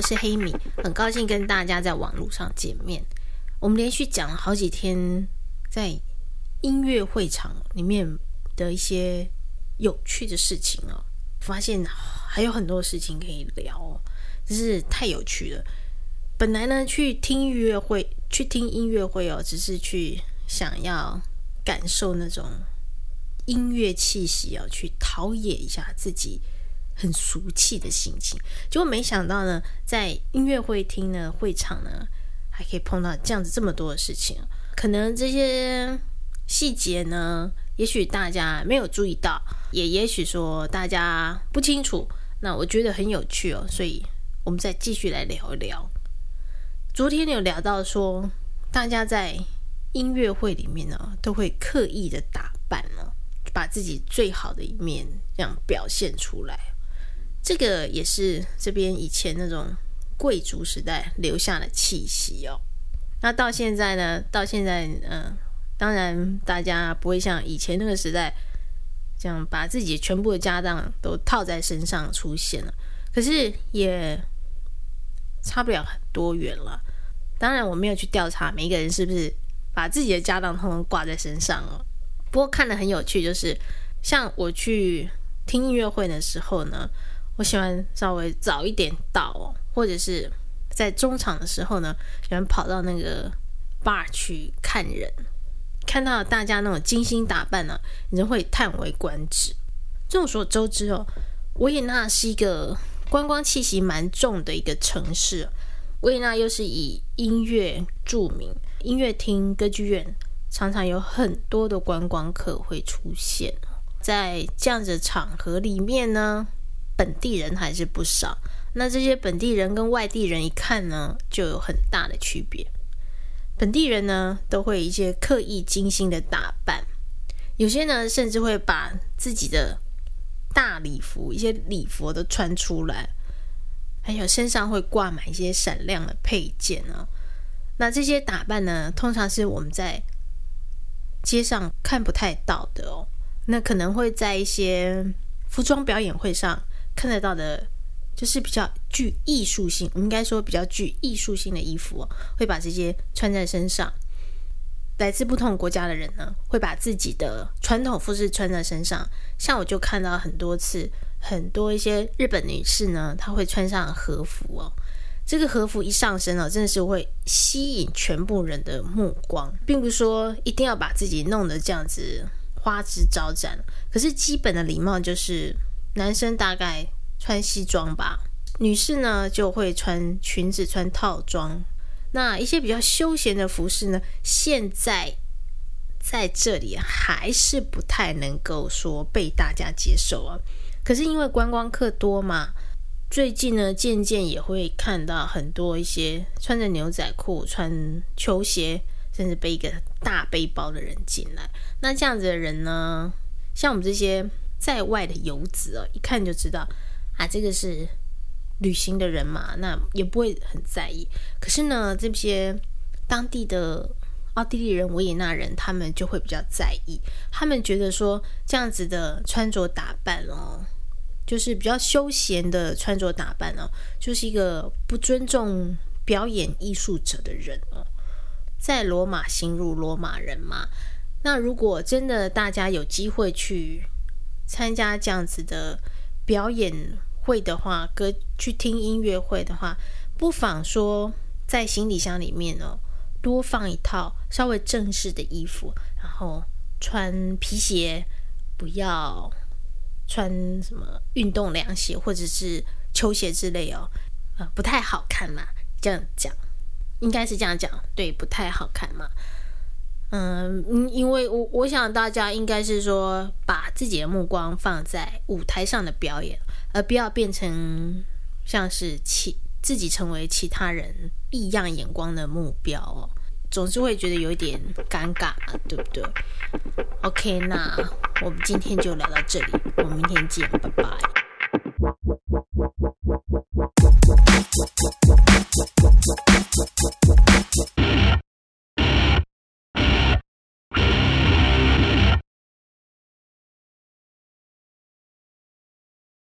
是黑米，很高兴跟大家在网络上见面。我们连续讲了好几天在音乐会场里面的一些有趣的事情哦，发现还有很多事情可以聊哦，真是太有趣了。本来呢去听音乐会哦，只是去想要感受那种音乐气息哦，去陶冶一下自己很俗气的心情。结果没想到呢，在音乐会厅呢会场呢，还可以碰到这样子这么多的事情。可能这些细节呢，也许大家没有注意到，也许说大家不清楚。那我觉得很有趣哦，所以我们再继续来聊一聊。昨天有聊到说，大家在音乐会里面呢，都会刻意的打扮呢，把自己最好的一面这样表现出来。这个也是这边以前那种贵族时代留下的气息哦。那到现在呢，当然大家不会像以前那个时代这样把自己全部的家当都套在身上出现了，可是也差不了很多远了。当然我没有去调查每一个人是不是把自己的家当通通挂在身上哦。不过看得很有趣，就是像我去听音乐会的时候呢，我喜欢稍微早一点到哦，或者是在中场的时候呢，喜欢跑到那个 bar 去看人，看到大家那种精心打扮呢，你就会叹为观止。众所周知哦，维也纳是一个观光气息蛮重的一个城市。维也纳又是以音乐著名，音乐厅、歌剧院常常有很多的观光客会出现。在这样子的场合里面呢，本地人还是不少。那这些本地人跟外地人一看呢，就有很大的区别。本地人呢，都会一些刻意精心的打扮，有些呢甚至会把自己的大礼服、一些礼服都穿出来，还有身上会挂满一些闪亮的配件哦。那这些打扮呢，通常是我们在街上看不太到的哦。那可能会在一些服装表演会上看得到的，就是比较具艺术性，我们应该说比较具艺术性的衣服哦，会把这些穿在身上。来自不同国家的人呢，会把自己的传统服饰穿在身上。像我就看到很多次，很多一些日本女士呢，她会穿上和服哦。这个和服一上身哦，真的是会吸引全部人的目光，并不是说一定要把自己弄得这样子花枝招展。可是基本的礼貌就是，男生大概穿西装吧，女士呢就会穿裙子、穿套装。那一些比较休闲的服饰呢，现在在这里还是不太能够说被大家接受啊。可是因为观光客多嘛，最近呢渐渐也会看到很多一些穿着牛仔裤、穿球鞋，甚至背一个大背包的人进来。那这样子的人呢，像我们这些在外的游子哦，一看就知道啊，这个是旅行的人嘛，那也不会很在意。可是呢，这些当地的奥地利人、维也纳人，他们就会比较在意。他们觉得说，这样子的穿着打扮哦，就是比较休闲的穿着打扮哦，就是一个不尊重表演艺术者的人哦。在罗马心入罗马人嘛，那如果真的大家有机会去参加这样子的表演会的话，去听音乐会的话，不妨说在行李箱里面哦，多放一套稍微正式的衣服，然后穿皮鞋，不要穿什么运动凉鞋或者是球鞋之类哦，不太好看嘛，这样讲应该是这样讲，对，不太好看嘛。因为我想大家应该是说把自己的目光放在舞台上的表演，而不要变成像是自己成为其他人异样眼光的目标哦，总是会觉得有一点尴尬嘛，对不对 ？OK， 那我们今天就聊到这里，我们明天见，拜拜。